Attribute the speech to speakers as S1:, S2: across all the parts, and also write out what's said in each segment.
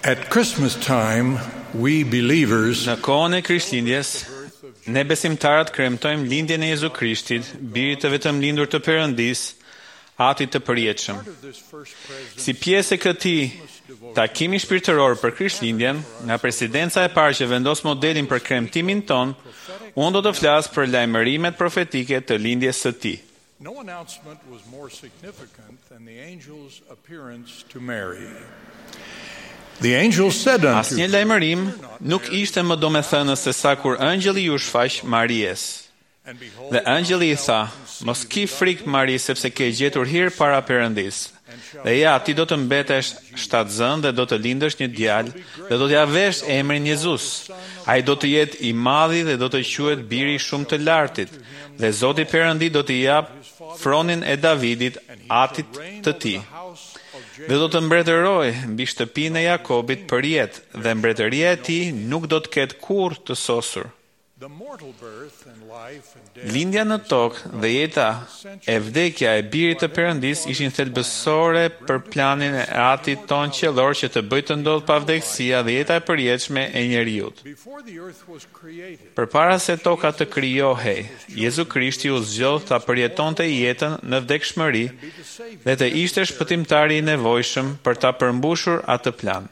S1: At Christmas time, we believers
S2: Në kohën e Krishtlindjes, ne besimtarët kremtojmë lindjen e Jezu Krishtit, birit të vetëm lindur të Perëndisë, Atit të përjetshëm. Si pjesë e këtij takimi shpirtëror për Krishtlindjen, nga presidenca e parë që vendos modelin për kremtimin ton, unë do të flas për lajmërimet profetike të lindjes së tij.
S1: No announcement was more significant than the angel's appearance to Mary. The angel said unto
S2: Asnjë lajmërim nuk ishte më domethënës se sa kur ëngjëlli ju shfaq Marijes. Dhe ëngjëlli i tha, mos ki frikë Mari, sepse ke gjetur hir para Perëndisë. Dhe ja, ti do të mbetesh shtatzën dhe do të lindësh një djalë dhe do t'ja vesh emrin Jezus. Ai do të jetë i madhi dhe do të quhet biri shumë të lartit. Dhe Zoti Perëndi do t'i jap fronin e Davidit, atit të tij. Dhe do të mbretërojë mbi shtëpinë e Jakobit për jetë, dhe mbretëria e tij nuk do të ketë kurrë të sosur. Lindja në tokë dhe jeta e vdekja e birit të Perëndisë ishin thelbësore për planin e Atit ton qiellor që të bëjë të ndodhë pavdekësia dhe jeta e përjetshme e njerëzit. Përpara se toka të krijohej, Jezu Krishti u zgjodh ta përjetonte jetën në vdekshmëri dhe të ishte shpëtimtari i nevojshëm për ta përmbushur atë plan.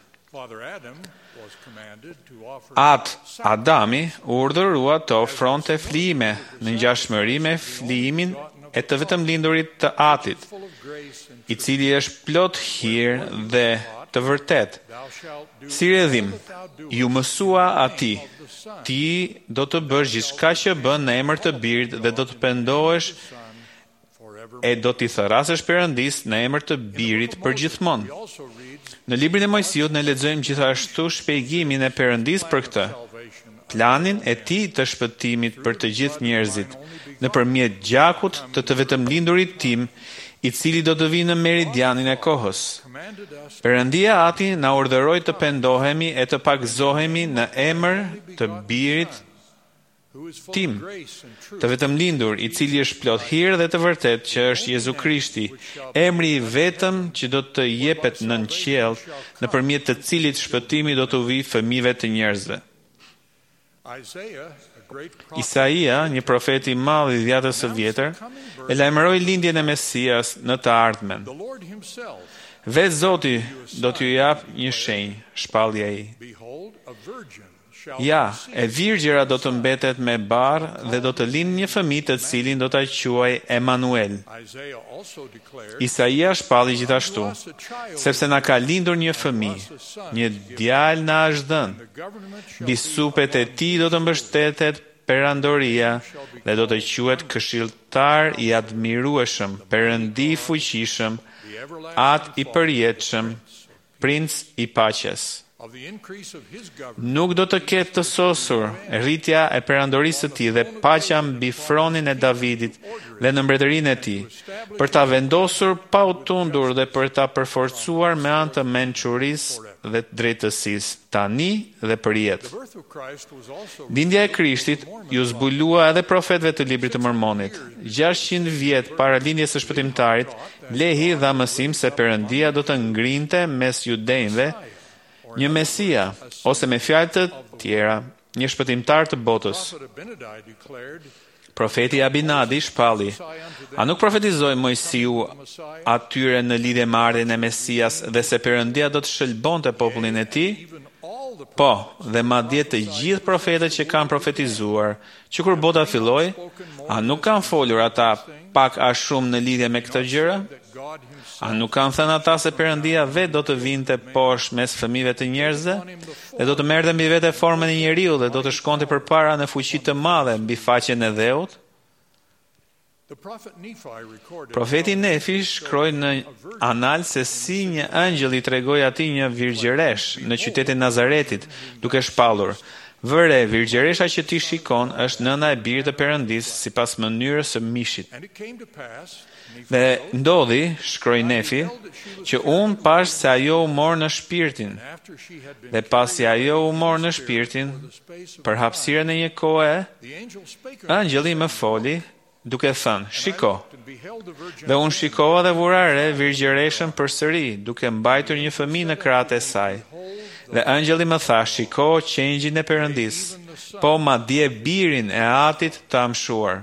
S2: Adami urdhërua të ofronte flijime në ngjashmëri me flijimin e të vetëm lindurit të Atit, i cili është plot hir dhe të vërtet. Si redhim, ju mësua atij, ti do të bësh gjithçka që bën në emër të birit dhe do të pendohesh e do t'i thërrasësh Perëndisë në emër të birit përgjithmonë. Në librin e Mojsiut ne lexojmë gjithashtu shpjegimin e Perëndisë për këtë, planin e tij të shpëtimit për të gjithë njerëzit, nëpërmjet gjakut të të vetëm lindurit tim, i cili do të vinë në meridianin e kohës. Perëndia Ati na urdhëroi të pendohemi e të pagëzohemi në emër të birit tim, të vetëm lindur, i cili është plot hir dhe të vërtet, që është Jezu Krishti, emri i vetëm që do të jepet nën qiell, nëpërmjet të cilit shpëtimi do të vijë fëmijëve të njerëzve. Isaia, një profet i madh i dhjatës së vjetër, e lajmëroi lindjen e Mesias në të ardhmen. Vetë Zoti do t'ju jap një shenjë, shpalli ai. Ja, e virgjëra do të mbetet me barë dhe do të lindë një fëmijë të cilin do ta quaj Emanuel. Isaia shpalli gjithashtu, sepse na ka lindur një fëmijë, një djalë na është dhënë. Mbi supet e tij do të mbështetet perandoria dhe do të quhet Këshilltar i admirueshëm, Perëndi i fuqishëm, Atë i përjetshëm, Princ i paqes. Nuk do të ketë të sosur rritja e perandorisë së tij dhe paqja mbi fronin e Davidit dhe në mbretërinë e tij, për ta vendosur pa u tundur dhe për ta përforcuar me anë të mençurisë dhe drejtësisë, tani dhe përjetë. Lindja e Krishtit ju zbulua edhe profetëve të librit të Mormonit. 600 vjet para lindjes së shpëtimtarit, Lehi dha mësim se Perëndia do të ngrinte mes judejve një Mesia, ose me fjalë të tjera, një shpëtimtar të botës. Profeti Abinadi shpalli, a nuk profetizoi Mojsiu atyre në lidhje me ardhjen e Mesias dhe se Perëndia do të shëlbonte popullin e tij? Po, dhe madje të gjithë profetët që kanë profetizuar, që kur bota filloi, a nuk kanë folur ata pak a shumë në lidhje me këtë gjëra? A nuk kanë thënë ata se Perëndia vetë do të vinte poshtë mes fëmijëve të njerëzve dhe do të merrte mbi vete formën e njeriu dhe do të shkonte përpara në fuqi të madhe mbi faqen e dheut? Profeti Nefi shkroi në anal se si një ëngjëll i tregoi atij një virgjëresh në qytetin Nazaretit, duke shpallur: "Vëre, virgjëresha që ti shikon është nëna e birit të Perëndisë sipas mënyrës së mishit." Dhe ndodhi, shkroi Nefi, që unë pash se ajo u morë në shpirtin, dhe pasi ajo u morë në shpirtin, për hapësirën e një kohe, ëngjëlli më foli, duke thënë: "Shiko." Dhe unë shikova dhe vura re virgjëreshën përsëri, duke mbajtur një fëmijë në krahët e saj. Dhe ëngjëlli më tha, shiko qengjin e Perëndis, po madje birin e Atit të amshuar.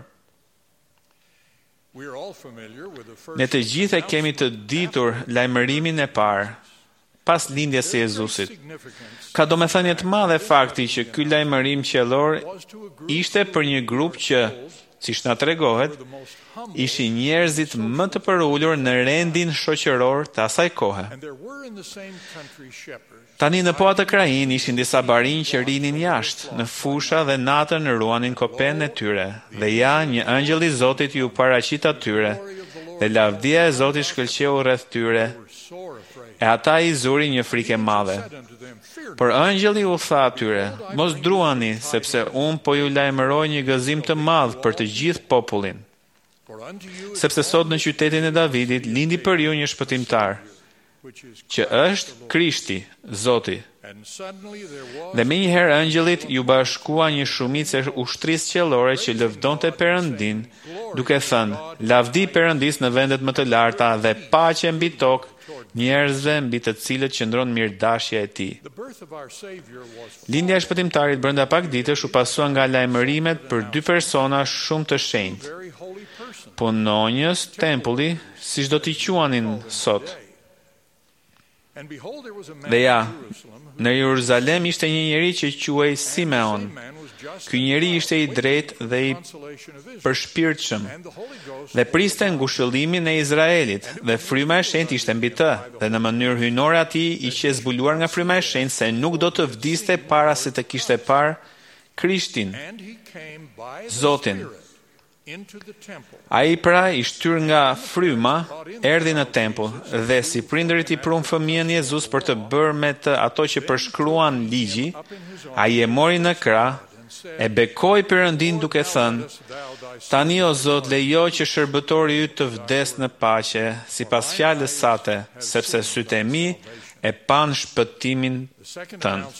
S2: Ne të gjithë e kemi të ditur lajmërimin e parë, pas lindjes së Jezusit. Ka domethënie të madhe fakti që ky lajmërim qiellor ishte për një grup që, siç na tregohet, ishin njerëzit më të përulur në rendin shoqëror të asaj kohe. Tani në po atë krahin ishin disa barinj që rinin jashtë, në fusha dhe natën ruanin kopen e tyre, dhe ja një ëngjëll i Zotit ju paraqit atyre, dhe lavdia e Zotit shkëlqeu rreth tyre, e ata i zuri një frikë e madhe. Por ëngjëlli u tha atyre, mos druani, sepse unë po ju lajmëroj një gëzim të madh për të gjithë popullin. Sepse sot në qytetin e Davidit lindi për ju një shpëtimtar, që është Krishti, Zoti. Dhe menjëherë ëngjëllit ju bashkua një shumicë e ushtrisë qiellore që lëvdonte Perëndin, duke thënë: Lavdi Perëndis në vendet më të larta dhe paqe mbi tokë njerëzve mbi të cilët qëndron mirëdashja e tij. Lindja e shpëtimtarit brenda pak ditësh u pasua nga lajmërimet për dy persona shumë të shenjtë. Punonjës tempulli, siç do t'i quanin sot. Dhe ja, në Jeruzalem ishte një njeri që quhej Simeon. Ky njeri ishte i drejtë dhe i përshpirtshëm, dhe priste ngushëllimin e Izraelit, dhe fryma e shenjtë ishte mbi të, dhe në mënyrë hyjnore atij ishte zbuluar nga fryma e shenjtë se nuk do të vdiste para se të kishte parë Krishtin, Zotin. Ai pra i shtyr nga fryma, erdhi në tempull, dhe si prindërit i prum fëmijën Jezus për të bërë me të ato që përshkruan ligji, ai e mori në krah, e bekoi Perëndin duke thënë: Tani o Zot, lejo që shërbëtori yt të vdes në paqe, sipas fjalës sate, sepse sytë e mi e pan shpëtimin tënd.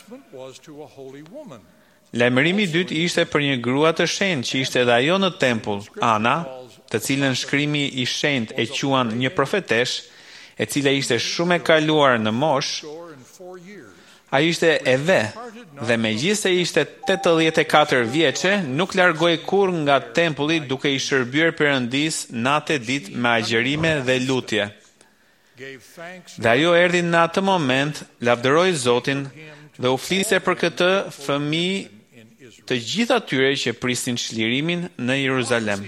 S2: Lajmërimi i dytë ishte për një grua të shenjtë që ishte edhe ajo në tempull, Ana, të cilën shkrimi i shenjtë e quan një profetesh, e cila ishte shumë e kaluar në moshë. Ai ishte e dhe megjithëse ishte 84 vjeçe, nuk largoi kurrë nga tempulli duke i shërbyer Perëndis natë e ditë me agjerime dhe lutje. Dhe ajo erdhi në atë moment, lavdëroi Zotin dhe u fliste për këtë fëmijë të gjithë atyre që prisnin çlirimin në Jeruzalem.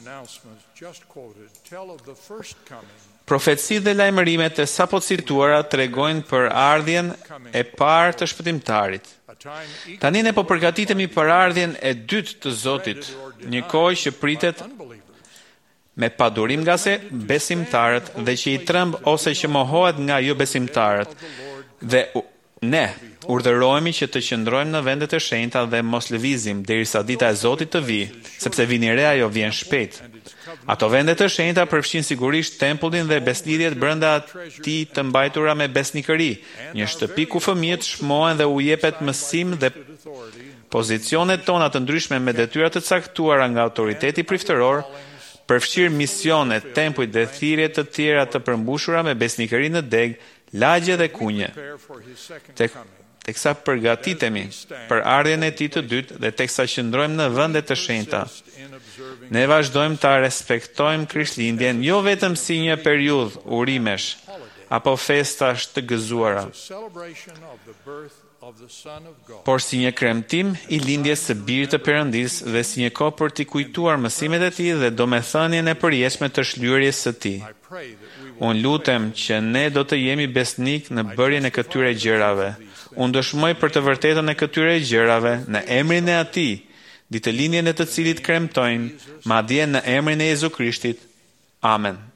S2: Profecitë dhe lajmërimet e sapo cituara tregojnë për ardhjen e parë të shpëtimtarit. Tani ne po përgatitemi për ardhjen e dytë të Zotit, një kohë që pritet me padurim nga se besimtarët dhe që i tremb ose që mohohet nga jo besimtarët. Dhe ne urdhërohemi që të qëndrojmë në vendet e shenjta dhe mos lëvizim derisa dita e Zotit të vijë, sepse vini re ajo vjen shpejt. Ato vende të shenjta përfshin sigurisht tempullin dhe beslidhjet brenda atij të mbajtura me besnikëri, një shtëpi ku fëmijët shmohen dhe u jepet mësim dhe pozicionet tona të ndryshme me detyra të caktuara nga autoriteti priftëror, përfshir misione, tempuj dhe thirrje të tjera të përmbushura me besnikëri në deg, lagje dhe kunje. Teksa përgatitemi për ardhjen e tij të dytë dhe teksa qëndrojmë në vende të shenjta, ne vazhdojmë ta respektojmë Krishtlindjen jo vetëm si një periudhë urimesh apo festash të gëzuara, por si një kremtim i lindjes së Birit të Perëndis dhe si një kohë për t'i kujtuar mësimet e tij dhe domethënien e përjetshme të shlyerjes së tij. Unë lutem që ne do të jemi besnik në bërjen e këtyre gjërave. Unë dëshmoj për të vërtetën e këtyre gjërave në emrin e Atij, ditëlindjen e të cilit kremtojnë, madje në emrin e Jezu Krishtit. Amen.